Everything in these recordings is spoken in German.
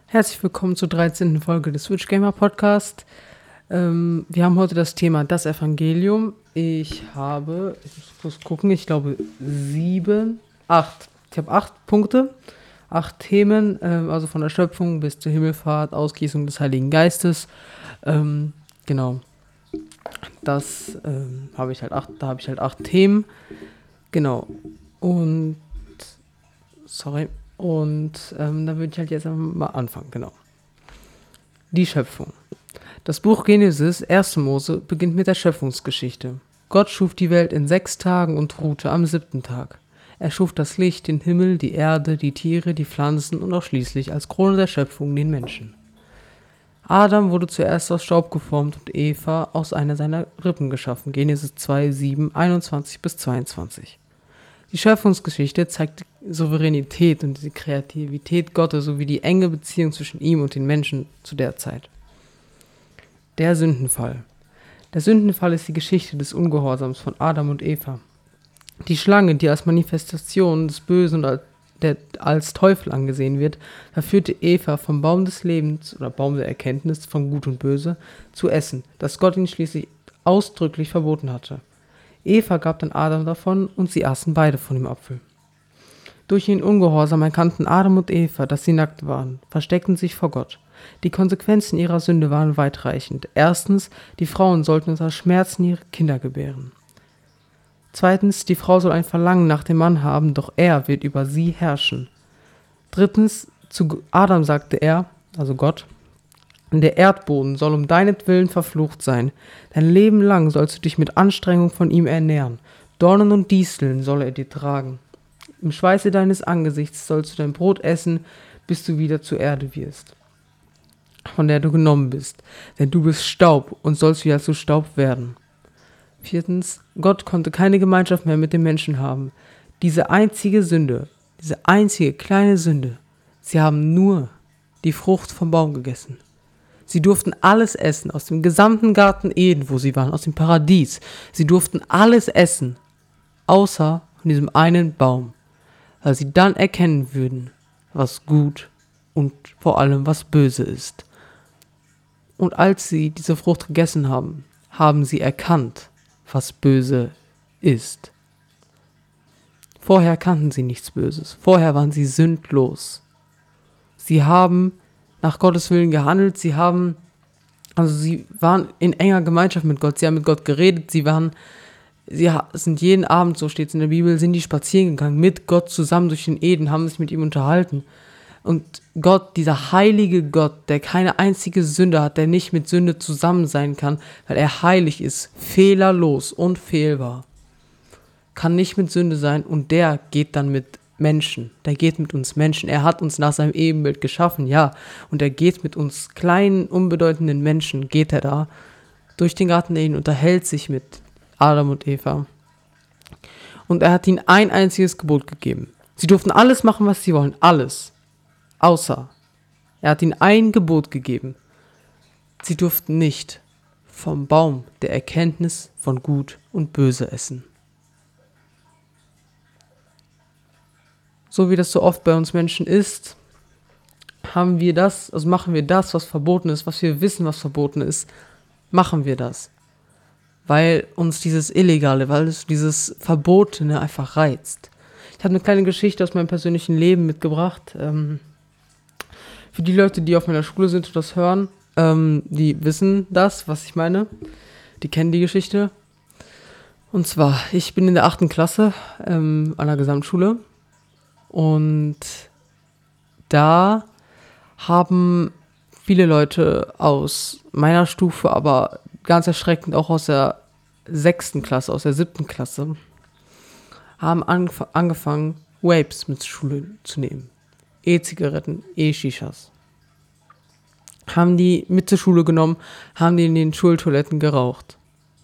Herzlich willkommen zur 13. Folge des Switch Gamer Podcast. Wir haben heute das Thema das Evangelium. Ich muss gucken, ich glaube 8. Ich habe 8 Punkte, 8 Themen, also von der Schöpfung bis zur Himmelfahrt, Ausgießung des Heiligen Geistes. Genau, das habe ich halt 8, da habe ich halt 8 Themen. Genau, und da würde ich halt jetzt mal anfangen, genau. Die Schöpfung. Das Buch Genesis, 1. Mose, beginnt mit der Schöpfungsgeschichte. Gott schuf die Welt in 6 Tagen und ruhte am 7. Tag. Er schuf das Licht, den Himmel, die Erde, die Tiere, die Pflanzen und auch schließlich als Krone der Schöpfung den Menschen. Adam wurde zuerst aus Staub geformt und Eva aus einer seiner Rippen geschaffen. Genesis 2, 7, 21 bis 22. Die Schöpfungsgeschichte zeigt die Souveränität und die Kreativität Gottes sowie die enge Beziehung zwischen ihm und den Menschen zu der Zeit. Der Sündenfall. Der Sündenfall ist die Geschichte des Ungehorsams von Adam und Eva. Die Schlange, die als Manifestation des Bösen und als Teufel angesehen wird, verführte Eva vom Baum des Lebens oder Baum der Erkenntnis von Gut und Böse zu essen, das Gott ihnen schließlich ausdrücklich verboten hatte. Eva gab dann Adam davon und sie aßen beide von dem Apfel. Durch ihren Ungehorsam erkannten Adam und Eva, dass sie nackt waren, versteckten sich vor Gott. Die Konsequenzen ihrer Sünde waren weitreichend. Erstens, die Frauen sollten unter Schmerzen ihre Kinder gebären. Zweitens, die Frau soll ein Verlangen nach dem Mann haben, doch er wird über sie herrschen. Drittens, zu Adam sagte er, also Gott, der Erdboden soll um deinetwillen verflucht sein. Dein Leben lang sollst du dich mit Anstrengung von ihm ernähren. Dornen und Disteln soll er dir tragen. Im Schweiße deines Angesichts sollst du dein Brot essen, bis du wieder zur Erde wirst, von der du genommen bist. Denn du bist Staub und sollst wieder zu Staub werden. Viertens, Gott konnte keine Gemeinschaft mehr mit dem Menschen haben. Diese einzige kleine Sünde, sie haben nur die Frucht vom Baum gegessen. Sie durften alles essen, aus dem gesamten Garten Eden, wo sie waren, aus dem Paradies. Sie durften alles essen, außer von diesem einen Baum, weil sie dann erkennen würden, was gut und vor allem was böse ist. Und als sie diese Frucht gegessen haben, haben sie erkannt, was böse ist. Vorher kannten sie nichts Böses. Vorher waren sie sündlos. Sie haben nach Gottes Willen gehandelt. Sie waren in enger Gemeinschaft mit Gott. Sie haben mit Gott geredet. Sie sind jeden Abend, so steht es in der Bibel, sind die spazieren gegangen mit Gott zusammen durch den Eden, haben sich mit ihm unterhalten. Und Gott, dieser heilige Gott, der keine einzige Sünde hat, der nicht mit Sünde zusammen sein kann, weil er heilig ist, fehlerlos, unfehlbar, kann nicht mit Sünde sein und der geht dann mit Menschen. Der geht mit uns Menschen. Er hat uns nach seinem Ebenbild geschaffen, ja. Und er geht mit uns kleinen, unbedeutenden Menschen, geht er da durch den Garten Eden, unterhält sich mit Adam und Eva. Und er hat ihnen ein einziges Gebot gegeben. Sie durften alles machen, was sie wollen, alles. Außer, er hat ihnen ein Gebot gegeben. Sie durften nicht vom Baum der Erkenntnis von Gut und Böse essen. So wie das so oft bei uns Menschen ist, machen wir das, was verboten ist, was wir wissen, was verboten ist, machen wir das. Weil uns dieses Illegale, weil es dieses Verbotene einfach reizt. Ich habe eine kleine Geschichte aus meinem persönlichen Leben mitgebracht. Für die Leute, die auf meiner Schule sind und das hören, die wissen das, was ich meine. Die kennen die Geschichte. Und zwar, ich bin in der 8. Klasse an der Gesamtschule. Und da haben viele Leute aus meiner Stufe, aber ganz erschreckend auch aus der 6. Klasse, aus der 7. Klasse, haben angefangen, Vapes mit zur Schule zu nehmen. E-Zigaretten, E-Shishas. Haben die mit zur Schule genommen, haben die in den Schultoiletten geraucht.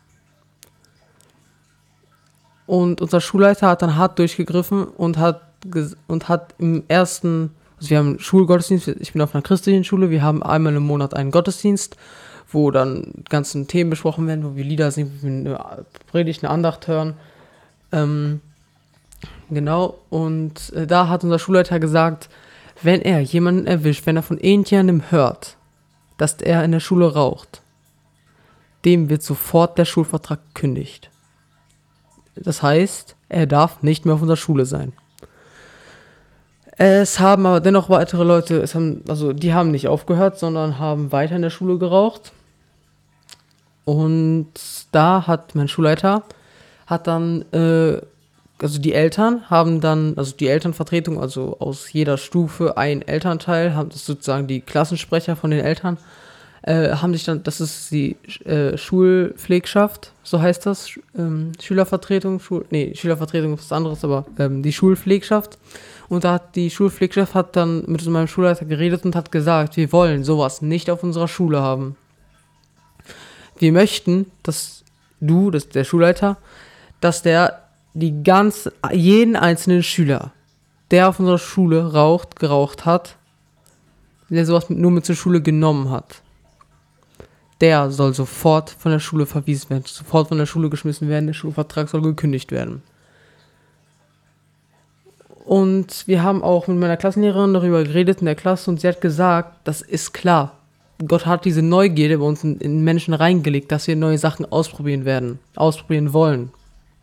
Und unser Schulleiter hat dann hart durchgegriffen und hat im ersten, also wir haben einen Schulgottesdienst, ich bin auf einer christlichen Schule, wir haben einmal im Monat einen Gottesdienst, wo dann ganzen Themen besprochen werden, wo wir Lieder singen, wo wir eine Predigt, eine Andacht hören. Genau, und da hat unser Schulleiter gesagt, Wenn er jemanden erwischt, wenn er von irgendjemandem hört, dass er in der Schule raucht, dem wird sofort der Schulvertrag gekündigt. Das heißt, er darf nicht mehr auf unserer Schule sein. Es haben aber dennoch weitere Leute, die haben nicht aufgehört, sondern haben weiter in der Schule geraucht. Und da hat mein Schulleiter, die Eltern haben dann, also die Elternvertretung, also aus jeder Stufe ein Elternteil, haben das sozusagen die Klassensprecher von den Eltern, haben sich dann, das ist die Schulpflegschaft, so heißt das, Schülervertretung, Schülervertretung ist was anderes, aber die Schulpflegschaft. Und da hat die Schulpflegschaft dann mit meinem Schulleiter geredet und hat gesagt, wir wollen sowas nicht auf unserer Schule haben. Wir möchten, dass der Schulleiter, dass der jeden einzelnen Schüler, der auf unserer Schule geraucht hat, der sowas nur mit zur Schule genommen hat, der soll sofort von der Schule verwiesen werden, sofort von der Schule geschmissen werden, der Schulvertrag soll gekündigt werden. Und wir haben auch mit meiner Klassenlehrerin darüber geredet in der Klasse und sie hat gesagt, das ist klar. Gott hat diese Neugierde bei uns in Menschen reingelegt, dass wir neue Sachen ausprobieren wollen.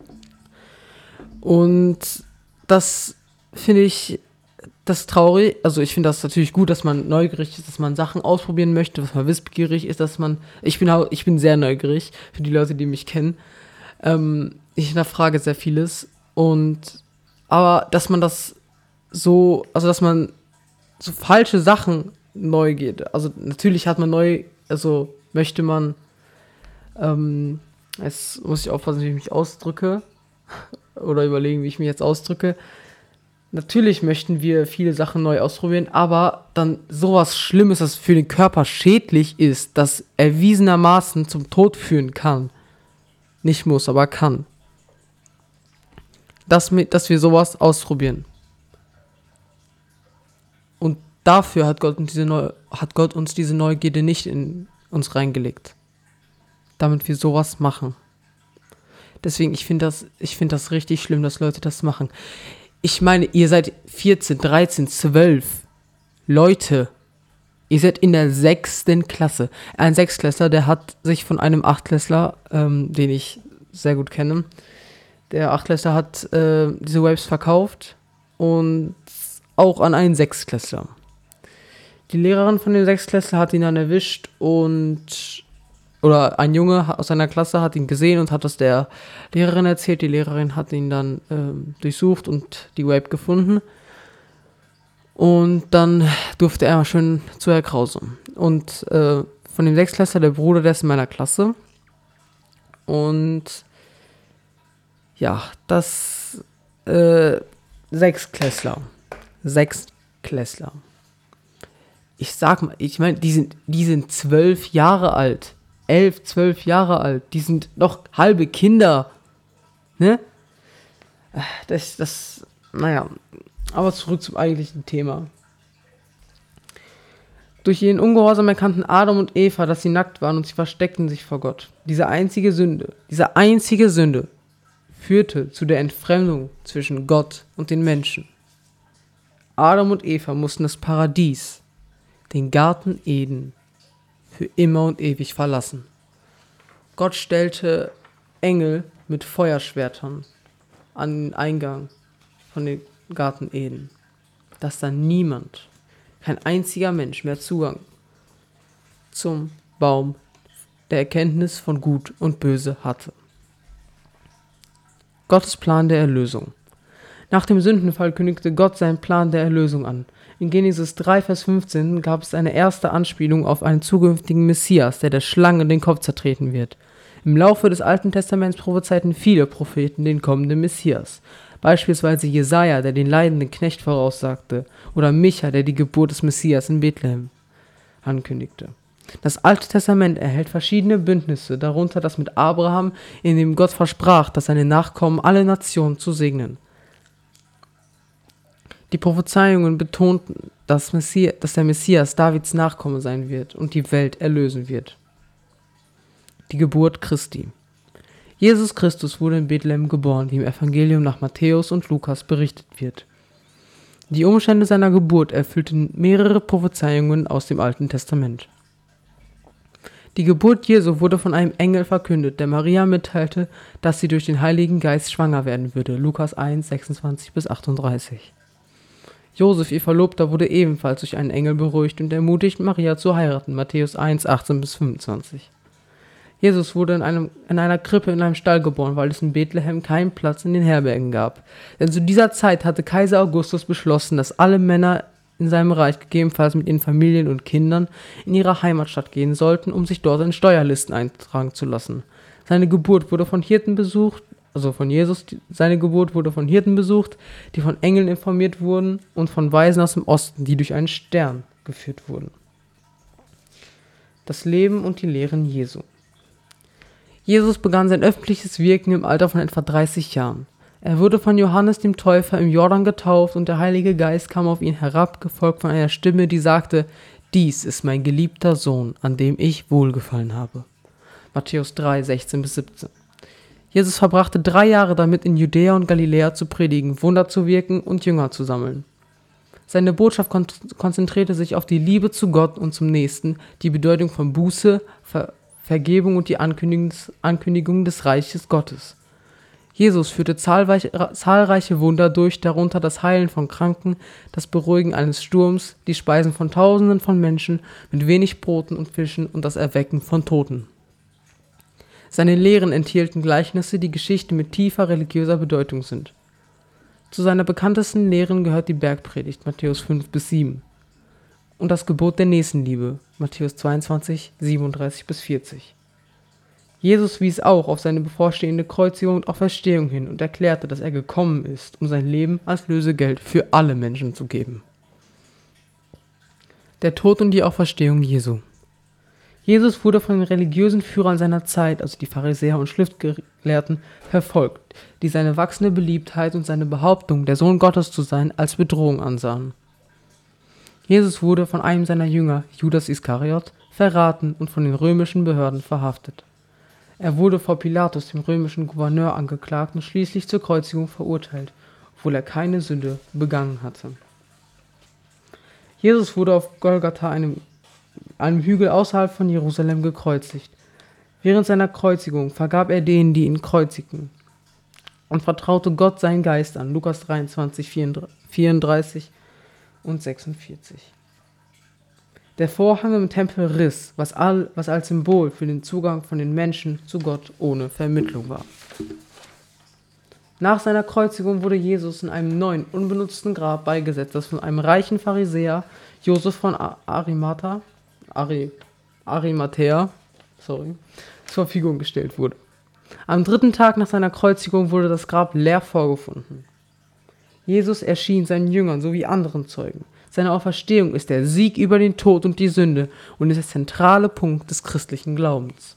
Und das finde ich traurig. Also ich finde das natürlich gut, dass man neugierig ist, dass man Sachen ausprobieren möchte, dass man wissbegierig ist, ich bin sehr neugierig, für die Leute, die mich kennen. Ich hinterfrage sehr vieles aber dass man dass man so falsche Sachen Neugierde, also natürlich möchte man, jetzt muss ich aufpassen, wie ich mich ausdrücke, oder überlegen, wie ich mich jetzt ausdrücke. Natürlich möchten wir viele Sachen neu ausprobieren, aber dann sowas Schlimmes, das für den Körper schädlich ist, das erwiesenermaßen zum Tod führen kann. Nicht muss, aber kann. Dass wir sowas ausprobieren. Und dafür hat Gott uns diese Neugierde nicht in uns reingelegt. Damit wir sowas machen. Deswegen, ich finde das richtig schlimm, dass Leute das machen. Ich meine, ihr seid 14, 13, 12 Leute. Ihr seid in der 6. Klasse. Ein Sechstklässler, der hat sich von einem Achtklässler, den ich sehr gut kenne, der Achtklässler hat diese Vapes verkauft und auch an einen Sechstklässler. Die Lehrerin von dem Sechstklässler hat ihn dann erwischt oder ein Junge aus seiner Klasse hat ihn gesehen und hat das der Lehrerin erzählt. Die Lehrerin hat ihn dann durchsucht und die Vape gefunden. Und dann durfte er schön zu Herr Krause. Und von dem Sechstklässler, der Bruder, der ist in meiner Klasse. Und ja, das Sechstklässler. Ich meine, die sind 12 Jahre alt. 11, 12 Jahre alt. Die sind noch halbe Kinder. Ne? Naja. Aber zurück zum eigentlichen Thema. Durch ihren Ungehorsam erkannten Adam und Eva, dass sie nackt waren und sie versteckten sich vor Gott. Diese einzige Sünde führte zu der Entfremdung zwischen Gott und den Menschen. Adam und Eva mussten das Paradies, den Garten Eden, für immer und ewig verlassen. Gott stellte Engel mit Feuerschwertern an den Eingang von dem Garten Eden, dass dann kein einziger Mensch mehr Zugang zum Baum der Erkenntnis von Gut und Böse hatte. Gottes Plan der Erlösung. Nach dem Sündenfall kündigte Gott seinen Plan der Erlösung an. In Genesis 3, Vers 15 gab es eine erste Anspielung auf einen zukünftigen Messias, der Schlange den Kopf zertreten wird. Im Laufe des Alten Testaments prophezeiten viele Propheten den kommenden Messias. Beispielsweise Jesaja, der den leidenden Knecht voraussagte, oder Micha, der die Geburt des Messias in Bethlehem ankündigte. Das Alte Testament erhält verschiedene Bündnisse, darunter das mit Abraham, in dem Gott versprach, dass seine Nachkommen alle Nationen zu segnen. Die Prophezeiungen betonten, dass der Messias Davids Nachkomme sein wird und die Welt erlösen wird. Die Geburt Christi. Jesus Christus wurde in Bethlehem geboren, wie im Evangelium nach Matthäus und Lukas berichtet wird. Die Umstände seiner Geburt erfüllten mehrere Prophezeiungen aus dem Alten Testament. Die Geburt Jesu wurde von einem Engel verkündet, der Maria mitteilte, dass sie durch den Heiligen Geist schwanger werden würde. Lukas 1, 26-38. Josef, ihr Verlobter, wurde ebenfalls durch einen Engel beruhigt und ermutigt, Maria zu heiraten. Matthäus 1, 18-25. Jesus wurde in einer Krippe in einem Stall geboren, weil es in Bethlehem keinen Platz in den Herbergen gab. Denn zu dieser Zeit hatte Kaiser Augustus beschlossen, dass alle Männer in seinem Reich gegebenenfalls mit ihren Familien und Kindern in ihre Heimatstadt gehen sollten, um sich dort in Steuerlisten eintragen zu lassen. Seine Geburt wurde von Hirten besucht, seine Geburt wurde von Hirten besucht, die von Engeln informiert wurden und von Weisen aus dem Osten, die durch einen Stern geführt wurden. Das Leben und die Lehren Jesu. Jesus begann sein öffentliches Wirken im Alter von etwa 30 Jahren. Er wurde von Johannes dem Täufer im Jordan getauft und der Heilige Geist kam auf ihn herab, gefolgt von einer Stimme, die sagte: Dies ist mein geliebter Sohn, an dem ich Wohlgefallen habe. Matthäus 3, 16-17. Jesus verbrachte 3 Jahre damit, in Judäa und Galiläa zu predigen, Wunder zu wirken und Jünger zu sammeln. Seine Botschaft konzentrierte sich auf die Liebe zu Gott und zum Nächsten, die Bedeutung von Buße, Vergebung und die Ankündigung des Reiches Gottes. Jesus führte zahlreiche Wunder durch, darunter das Heilen von Kranken, das Beruhigen eines Sturms, die Speisen von Tausenden von Menschen mit wenig Broten und Fischen und das Erwecken von Toten. Seine Lehren enthielten Gleichnisse, die Geschichten mit tiefer religiöser Bedeutung sind. Zu seiner bekanntesten Lehren gehört die Bergpredigt, Matthäus 5-7, und das Gebot der Nächstenliebe, Matthäus 22, 37-40. Jesus wies auch auf seine bevorstehende Kreuzigung und Auferstehung hin und erklärte, dass er gekommen ist, um sein Leben als Lösegeld für alle Menschen zu geben. Der Tod und die Auferstehung Jesu. Jesus wurde von den religiösen Führern seiner Zeit, also die Pharisäer und Schriftgelehrten, verfolgt, die seine wachsende Beliebtheit und seine Behauptung, der Sohn Gottes zu sein, als Bedrohung ansahen. Jesus wurde von einem seiner Jünger, Judas Iskariot, verraten und von den römischen Behörden verhaftet. Er wurde vor Pilatus, dem römischen Gouverneur, angeklagt und schließlich zur Kreuzigung verurteilt, obwohl er keine Sünde begangen hatte. Jesus wurde auf Golgatha, einem Hügel außerhalb von Jerusalem, gekreuzigt. Während seiner Kreuzigung vergab er denen, die ihn kreuzigten, und vertraute Gott seinen Geist an. Lukas 23, 34 und 46. Der Vorhang im Tempel riss, was als Symbol für den Zugang von den Menschen zu Gott ohne Vermittlung war. Nach seiner Kreuzigung wurde Jesus in einem neuen, unbenutzten Grab beigesetzt, das von einem reichen Pharisäer, Josef von Arimathäa, zur Verfügung gestellt wurde. Am 3. Tag nach seiner Kreuzigung wurde das Grab leer vorgefunden. Jesus erschien seinen Jüngern sowie anderen Zeugen. Seine Auferstehung ist der Sieg über den Tod und die Sünde und ist der zentrale Punkt des christlichen Glaubens.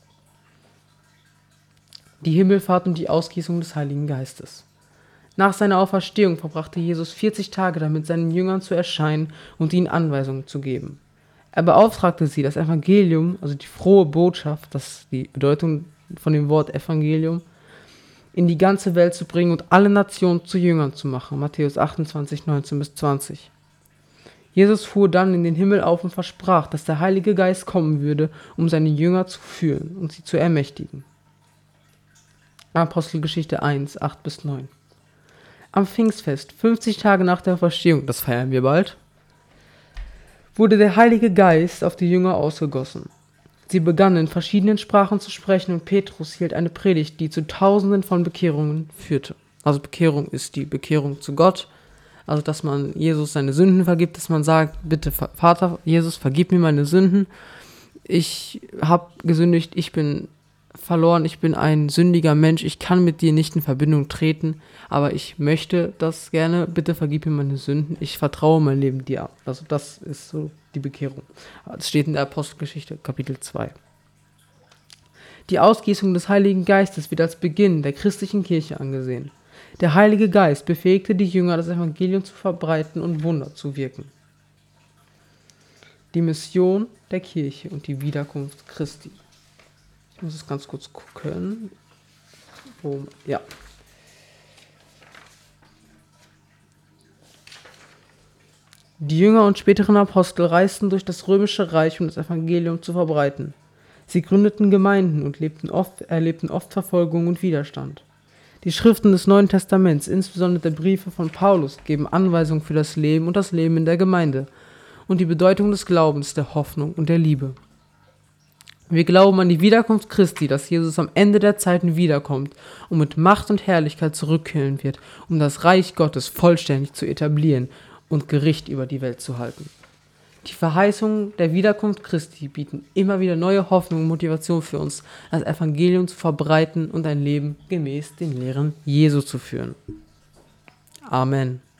Die Himmelfahrt und die Ausgießung des Heiligen Geistes. Nach seiner Auferstehung verbrachte Jesus 40 Tage damit, seinen Jüngern zu erscheinen und ihnen Anweisungen zu geben. Er beauftragte sie, das Evangelium, also die frohe Botschaft, das ist die Bedeutung von dem Wort Evangelium, in die ganze Welt zu bringen und alle Nationen zu Jüngern zu machen. Matthäus 28, 19-20. Jesus fuhr dann in den Himmel auf und versprach, dass der Heilige Geist kommen würde, um seine Jünger zu führen und sie zu ermächtigen. Apostelgeschichte 1, 8-9. Am Pfingstfest, 50 Tage nach der Auferstehung, das feiern wir bald, wurde der Heilige Geist auf die Jünger ausgegossen. Sie begannen in verschiedenen Sprachen zu sprechen und Petrus hielt eine Predigt, die zu Tausenden von Bekehrungen führte. Also Bekehrung ist die Bekehrung zu Gott, also dass man Jesus seine Sünden vergibt, dass man sagt, bitte Vater Jesus, vergib mir meine Sünden, ich habe gesündigt, ich bin verloren, ich bin ein sündiger Mensch, ich kann mit dir nicht in Verbindung treten, aber ich möchte das gerne, bitte vergib mir meine Sünden, ich vertraue mein Leben dir ab. Also das ist so die Bekehrung. Das steht in der Apostelgeschichte, Kapitel 2. Die Ausgießung des Heiligen Geistes wird als Beginn der christlichen Kirche angesehen. Der Heilige Geist befähigte die Jünger, das Evangelium zu verbreiten und Wunder zu wirken. Die Mission der Kirche und die Wiederkunft Christi. Ich muss es ganz kurz gucken. Ja. Die Jünger und späteren Apostel reisten durch das römische Reich, um das Evangelium zu verbreiten. Sie gründeten Gemeinden und erlebten oft Verfolgung und Widerstand. Die Schriften des Neuen Testaments, insbesondere die Briefe von Paulus, geben Anweisungen für das Leben und das Leben in der Gemeinde und die Bedeutung des Glaubens, der Hoffnung und der Liebe. Wir glauben an die Wiederkunft Christi, dass Jesus am Ende der Zeiten wiederkommt und mit Macht und Herrlichkeit zurückkehren wird, um das Reich Gottes vollständig zu etablieren und Gericht über die Welt zu halten. Die Verheißungen der Wiederkunft Christi bieten immer wieder neue Hoffnung und Motivation für uns, das Evangelium zu verbreiten und ein Leben gemäß den Lehren Jesu zu führen. Amen.